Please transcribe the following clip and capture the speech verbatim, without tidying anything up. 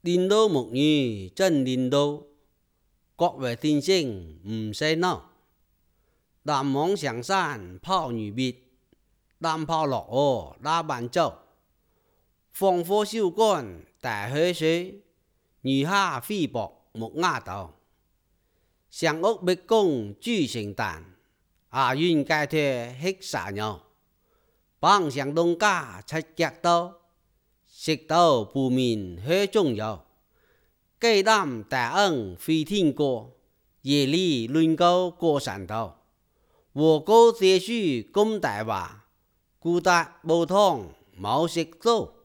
領導牧女真領導，各位天星唔使鬧，南網上山泡女別，南泡落河拉板走，烽火燒乾大河水，女下飛薄木丫頭，上屋別公煮成蛋，阿윤街脫吃撒尿，幫上東家出腳刀，食到不眠喝中藥，雞蛋大恩飛天過，夜裡論高過山頭，我高這書咁大話，孤達無湯冇食粥。